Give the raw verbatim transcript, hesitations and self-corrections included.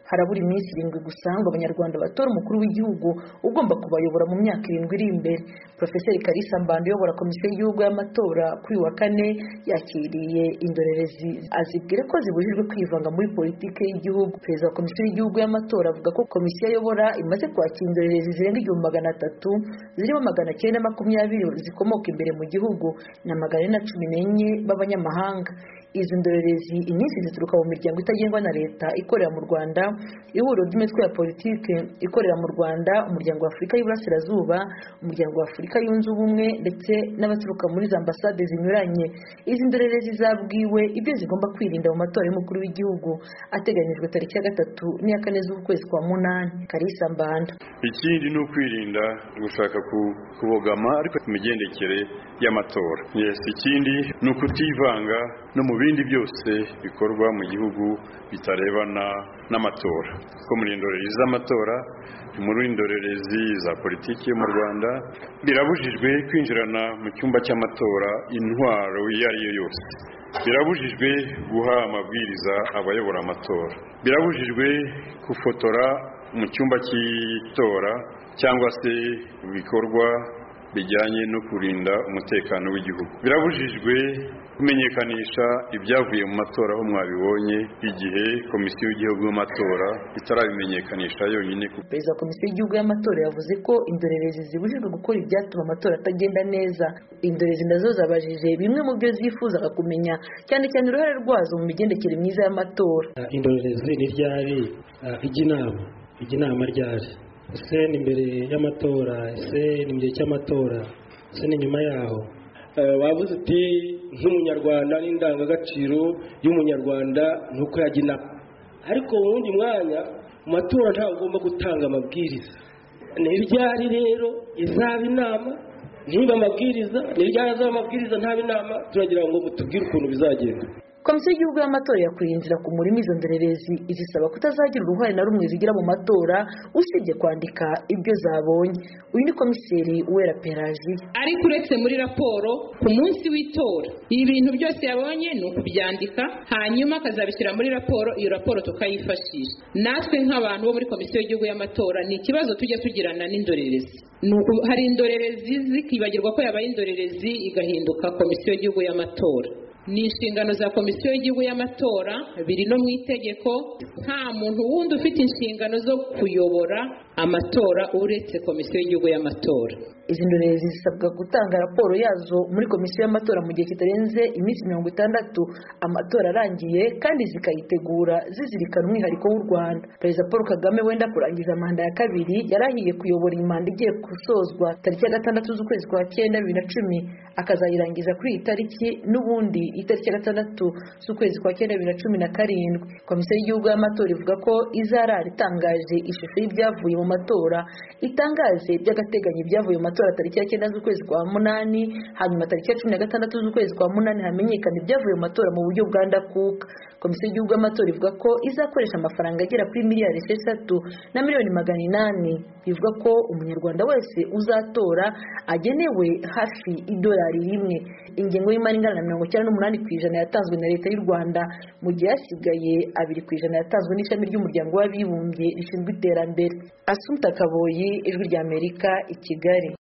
harabura iminsi irindwi gusa ngo abanyarwanda batora umukuru w'igihugu ugomba kubayobora mu myaka irindwi iri imbere. Profeseri Kalisa Mbanda uyobora komisiyo y'igihugu y'amatora kuri wa kane yakiriye indorerezi azibwira ko zibujijwe kwivanga muri politiki y'igihugu. Perezida wa komisiyo y'igihugu y'amatora avuga ko komisiyo ayobora imaze kwakira indorerezi zirenga igihumbi magana atatu zirimo magana cyenda makumyabiri zikomoka imbere mu gihugu na magana ane na cumi n'enye b'abanyamahanga. Izi ndorerezi inyinshi zituruka mu miryango itagengwa na leta ikorera mu Rwanda, ihuriro ry'imitwe ya politiki ikorera mu Rwanda, umuryango wa Afurika y'Iburasirazuba, umuryango wa Afurika yunze ubumwe ndetse n'abaturuka muri za ambasade zinyuranye. Izi ndorerezi zabwiwe ibyo zigomba kwirinda mu matora y'umukuru w'igihugu ateganyijwe tariki ya gatatu n'iya kane z'ukwezi kwa munani. Kalisa Mbanda: ikindi ni ukwirinda gushaka kubogama ariko ku migendekere y'amatora. Yes, ikindi ni ukutivanga no mu bindi byose bikorwa mu gihugu bitarebana n'amatora. Ko muri indorerezi z'amatora, muri indorerezi za politiki mu Rwanda, birabujijwe kwinjirana mu cyumba cy'amatora intwaro iyo ari yo yose. Birabujijwe guha amabwiriza abayobora amatora. Birabujijwe gufotora mu cyumba cy'itora cyangwa se ibikorwa bijyanye no kurinda umutekano w'igihugu. Birabujijwe kumenyekanisha ibyavuye mu matora aho mwabibonye igihe komisiyo y'igihugu y'amatora itarabimenyekanisha yonyine. Perezida wa komisiyo y'igihugu y'amatora yavuze ko indorerezi zibujijwe gukora ibyatuma amatora atagenda neza. Indorerezi nazo zabajije bimwe mu byo zifuzaga kumenya, cyane cyane uruhare rwazo mu migendekere myiza y'amatora. Indorerezi ni ryari ijya inama ijya inama ryari ese ni imbere y'amatora, ese ni mu gihe cy'amatora, ese ni nyuma yaho? Wavuze uti nk'umunyarwanda n'indangagaciro y'umunyarwanda nuko yajya inama, ariko mu wundi mwanya mu matora ntabwo ugomba gutanga amabwiriza. Ni ryari rero izaba inama? Niba amabwiriza ni ryari azaba amabwiriza ntaba inama? Turagira ngo mutubwire ukuntu bizagenda. Komisiyo y'igihugu y'amatora yakuye inzira ku murimo izo ndorerezi izisaba kutazagira uruhare na rumwe zigira mu matora usibye kwandika ibyo zabonye. Uyu ni komiseri Uwera Pelagie. Ariko uretse muri raporo ku munsi w'itora, ibintu byose yabonye ni ukubyandika, hanyuma akazabishyira muri raporo, iyo raporo tukayifashisha. Natwe nk'abantu bo muri komisiyo y'igihugu y'amatora ni ikibazo tujya tugirana n'indorerezi. Hari indorerezi zikibagirwa ko yabaye indorerezi igahinduka komisiyo y'igihugu y'amatora. Ni inshingano za komisiyo y'igihugu y'amatora biri no mu itegeko. Nta muntu wundi ufite inshingano zo kuyobora amatora uretse komisiyo y'igihugu y'amatora. Izi ndorerezi zisabwa gutanga raporo yazo muri komisiyo y'amatora mu gihe kitarenze iminsi mirongo itandatu amatora arangiye, kandi zikayitegura zizirikana umwihariko w'u Rwanda. Perezida Paul Kagame wenda kurangiza manda ya kabiri yarahiye kuyobora imanda igiye gusozwa tariki ya gatandatu z'ukwezi kwa cyenda bibiri na cumi, akazayirangiza kuri iyi tariki n'ubundi itariki ya gatandatu z'ukwezi kwa cyenda bibiri na cumi na karindwi. Komisiyo y'igihugu y'amatora ivuga ko izarara itangaje ishusho y'ibyavuye mu matora, itangaze by'agateganyo ibyavuye mu matora tariki ya cyenda z'ukwezi kwa munani, hanyuma tariki ya cumi na gatandatu z'ukwezi kwa munani hamenyekana ibyavuye mu matora mu buryo bwa ndakuka. Komisiyo y'igihugu y'amatora ivuga ko izakoresha amafaranga agera kuri miliyari esheshatu na miliyoni magana inani. Bivuga ko umunyarwanda wese uzatora agenewe hafi idolari rimwe. Ingengo y'imari ingana na mirongo icyenda n'umunani ku ijana yatanzwe na leta y'u Rwanda, mu gihe hasigaye abiri ku ijana yatanzwe n'ishami ry'umuryango w'abibumbye rishinzwe iterambere. Assumpta Kaboyi, Ijwi ry'Amerika, i Kigali.